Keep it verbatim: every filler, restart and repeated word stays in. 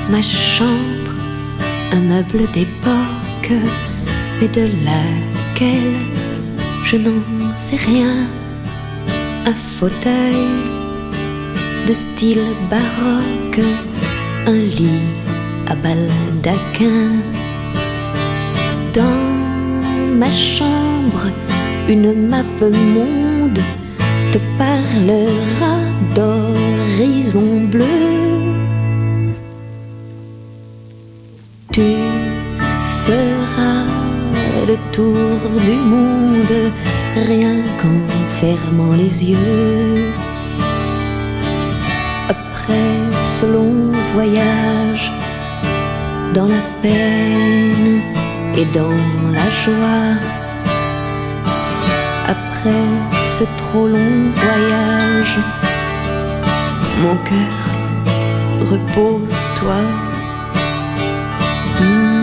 ma chambre, un meuble d'époque, mais de laquelle je n'en sais rien. Un fauteuil de style baroque, un lit à baldaquin. Dans ma chambre, une map monde te parlera d'horizon bleu. Tu feras le tour du monde rien qu'en fermant les yeux. Après ce long voyage, dans la peine et dans la joie, après ce trop long voyage, mon cœur, repose-toi. Mmh.